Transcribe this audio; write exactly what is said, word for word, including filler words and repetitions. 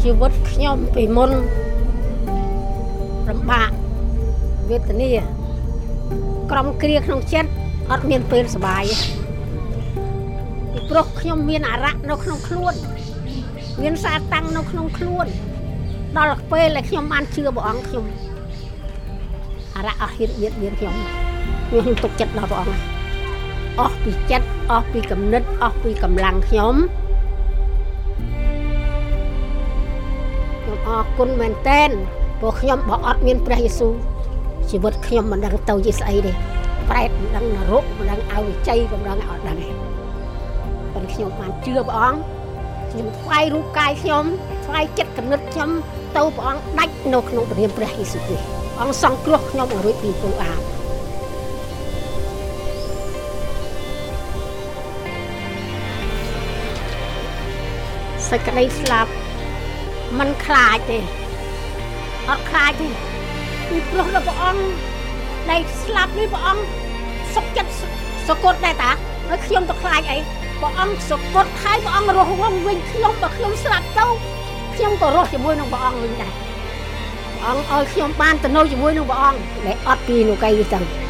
ជីវិតខ្ញុំពីមុនលំបាកវេទនាក្រុមគ្រាក្នុងចិត្តអត់មានពេលសុបាយពីព្រោះខ្ញុំមានអារៈនៅក្នុងខ្លួនមានសាតាំងនៅក្នុងខ្លួនដល់ពេលដែលខ្ញុំបានជឿព្រះអង្គខ្ញុំអារៈអស់ហ៊ានបៀតបៀនខ្ញុំខ្ញុំទុកចិត្តដល់ព្រះអង្គអស់ពីចិត្តអស់ពីគំនិតអស់ពីកម្លាំងខ្ញុំខ្ញុំអរគុណមែនតើព្រោះខ្ញុំបើអត់មានព្រះយេស៊ូវជីវិតខ្ញុំមិនដឹងទៅជាស្អីទេប្រែតមិនដឹងនរកមិនដឹងឲ្យវិជ័យមិនដឹងអត់ដឹងទេប៉ុន្តែខ្ញុំបានជឿព្រះអង្គខ្ញុំថ្វាយរូបកាយខ្ញុំថ្វាយចិត្តគំនិតខ្ញុំទៅព្រះអង្គដាច់នៅក្នុងព្រះនាមព្រះយេស៊ូវគ្រីស្ទអង្គសង្គ្រោះខ្ញុំឲ្យរួចពីព្រោះអាបសេចក្តីស្លាប់មិនខ្លាចទេអត់ខ្លាចទេពីព្រោះដល់ព្រះអង្គដែលស្លាប់នេះព្រះអង្គសុខចិត្តសកត់ដែរតាហើយខ្ញុំទៅខ្លាចអីព្រះអង្គសកត់ហើយព្រះអង្គរស់វងវិញខ្ញុំបើខ្ញុំស្លាប់ទៅខ្ញុំក៏រស់ជាមួយនឹងព្រះអង្គវិញដែរព្រះអង្គឲ្យខ្ញុំបានទៅនៅជាមួយនឹងព្រះអង្គដែលអត់ពីនោះកៃទៅ